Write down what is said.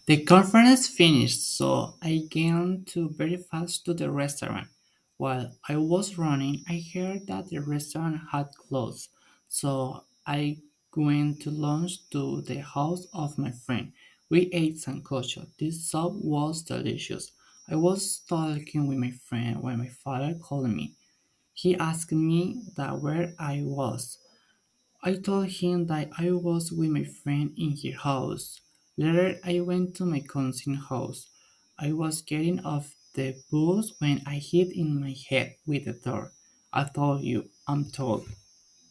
The conference finished, so I ran to very fast to the restaurant. While I was running, I heard that the restaurant had closed, so I went to lunch to the house of my friend. We ate sancocho. This soup was delicious. I was talking with my friend when my father called me. He asked me that where I was. I told him that I was with my friend in her house. Later, I went to my cousin's house. I was getting off the bus when I hit in my head with the door. I told you, I'm told.